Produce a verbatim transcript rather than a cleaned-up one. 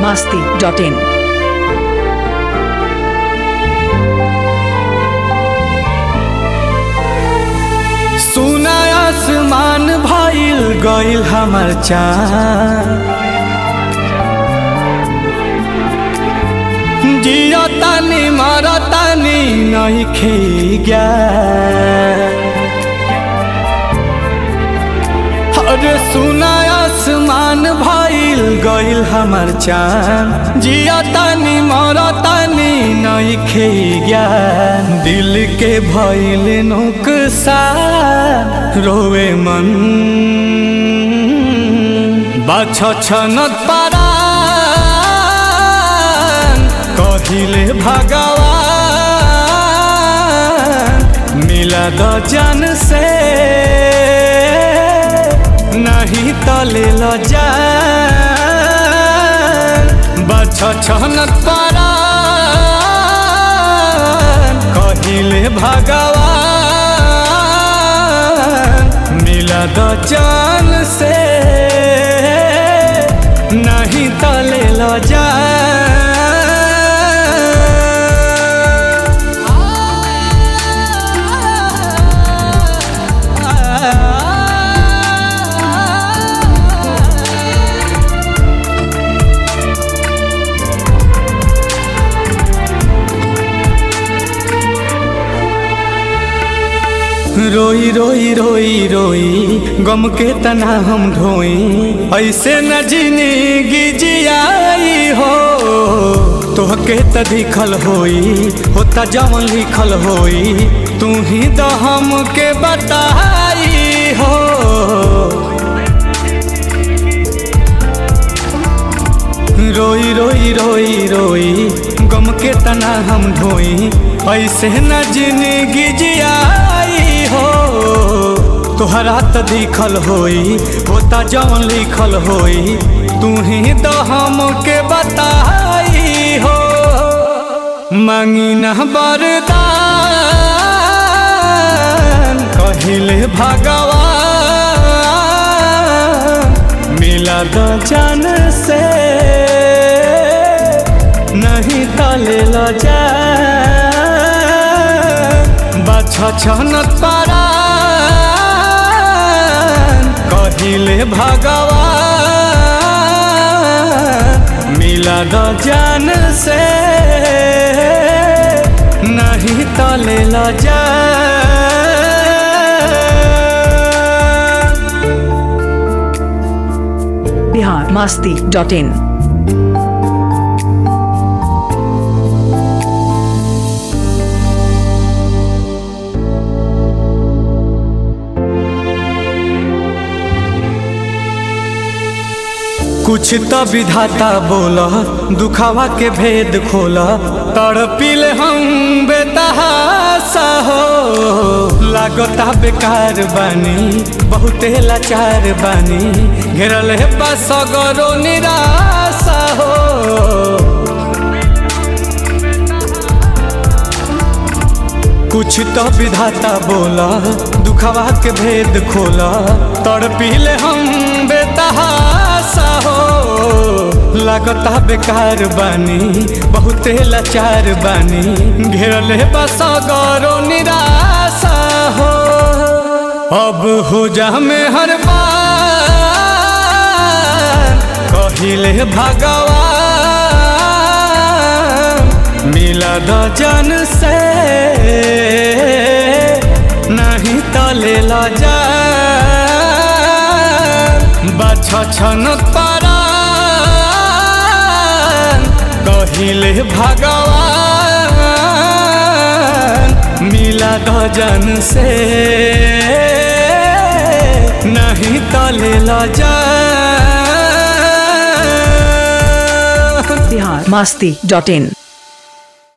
masti dot in. सुना आसमान भइल गइल हमर चाँद, जिया तानी मारा तानी नहीं खे गया। अरे सुना आसमान भइल गइल हमर चाँद, जिया तानी मारा तानी नहीं खे गया। दिल के भइल नुकसान रोवे मन बाछ छनत परान, कहिले भगवान मिला द जान से नहीं तले ल जान। बाछ छनत परान कहिले भगवान मिला द जान से नहीं तले ल जान। रोई रोई रोई रोई गम के तना हम ढोई, ऐसे न जिंदगी जियाई हो। तोहके त दिखल होई होता जवन लिखल होई, तू ही तो हमके बताई हो। रोई रोई रोई रोई गम के तना हम ढोई, ऐसे न जिंदगी जियाई हो। तोहरा त दिखल होई होता जवन लिखल होई, तू ही तो हमके बताई हो। मांगी न वरदान कहिले भगवान मिला द जान से नहीं तले ल जान। बाछ छनत परान कहिले भगवान मिला द जान से नहीं तले ल जान। Bihar masti dot in. कुछ तो विधाता बोला दुखावा के भेद खोला, तड़पिल हम बेतहासा हो। लागता बेकार बानी बहुते लाचार बानी, घेरल है बस गरो निराशा हो। कुछ तो विधाता बोला दुखावा के भेद खोला, तड़पिल हम बेतहासा हो। लागता बेकार बानी बहुते लाचार बानी, घेरल है बस गरो निराशा हो। अब हो जा में हर बार कहिले भगवान मिला द जान से नहीं तले ल जान। बाछ छनत परान कहिले भगवान मिला द जान से नहीं तले ल जान। Bihar masti dot in.